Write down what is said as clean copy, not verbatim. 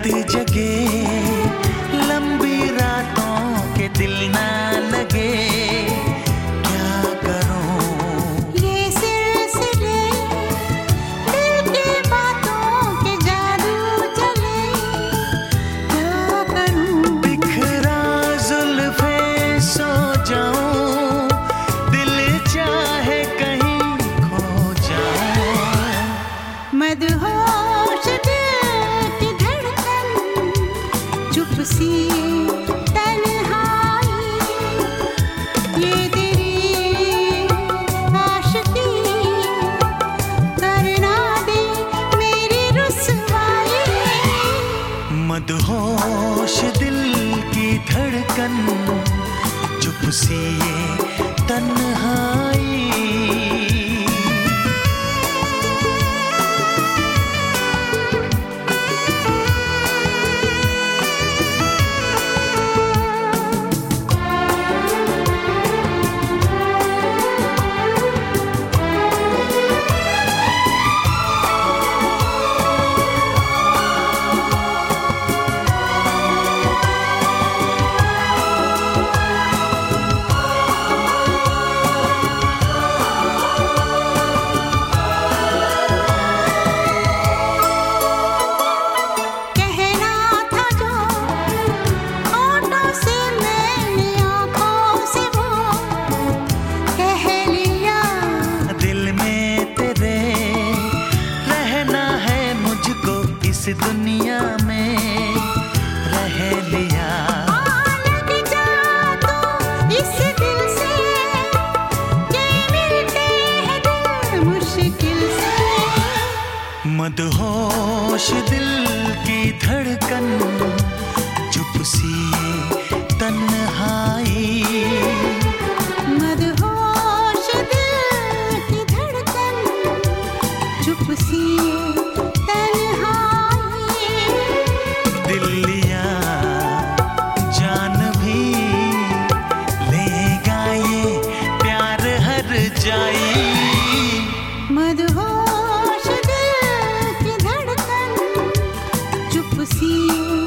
रात जगे, लंबी रातों के दिल ना लगे, क्या करूं ये सिलसिले दिल की बातों के जादू चले, क्या करूं बिखरा जुल्फे सो जाऊं, दिल चाहे कहीं खो जाऊं। मदहोश दिल की धड़कन, चुप सी तन्हाई, ये तेरी आशिकी करना दे मेरी रुसवाई। मदहोश दिल की धड़कन, चुप सी ये तन्हाई। इस दुनिया में रह लिया, लग जा तो इस दिल से, ये मिलते हैं दिल मुश्किल से। मदहोश दिल की धड़कन, चुप सी ये तन्हाई। मदहोश दिल की धड़कन, चुप सी दिल लिया जान भी लेगा ये प्यार हर जाई। मदहोश दिल की धड़कन, चुप सी